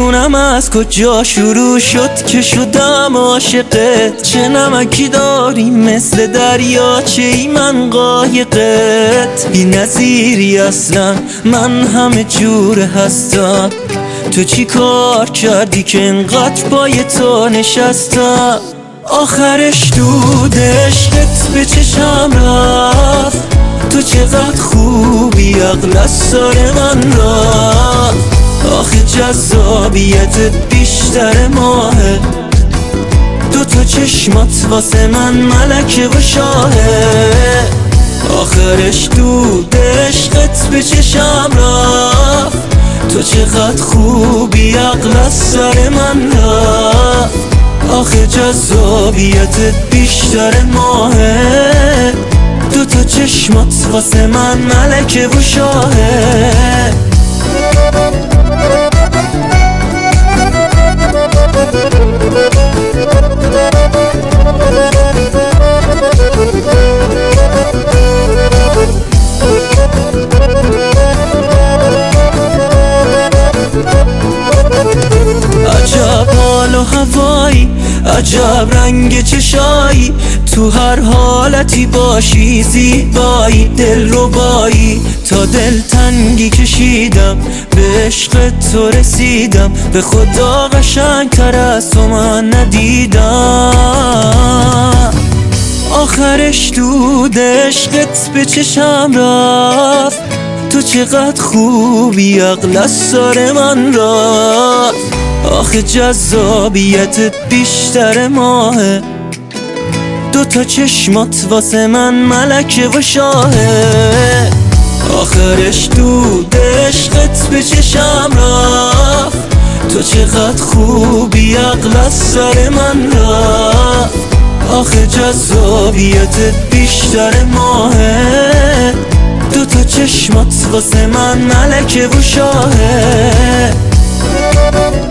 نمیدونم از کجا شروع شد که شدم عاشقت. چه نمکی داری مثل دریاچه ای من قایقت. بی نظیری اصلا من همه جور هستم. تو چی کار کردی که انقدر پای تو نشستم؟ آخرش دود عشقت به چشم رفت. تو چقدر خوبی عقل از سر من رفت. آخه جذابیتت بیشتر ماهه. دو تا چشمات واسه من ملکه و شاهه. آخرش دود عشقت به چشم رفت. تو چقدر خوبی عقل از سر من رفت. آخه جذابیتت بیشتر ماهه. دو تا چشمات واسه من ملکه و شاهه. عجب حال و هوایی، عجب رنگ چشایی، تو هر حالتی باشی زیبایی. دل ربایی تا دلتنگی کشیدم، به عشق تو رسیدم. به خدا قشنگ‌تر از تو من ندیدم. آخرش دود عشقت به چشم رفت. تو چقدر خوبی عقل از سر من رفت. آخه جذابیتت بیشتر ماهه. دو تا چشمات واسه من ملکه و شاهه. آخرش دود عشقت به چشم رفت. تو چقدر خوبی عقل از سر من رفت. آخه جذابیتت بیشتر ماهه. دو تا چشمات واسه من ملکه و شاهه.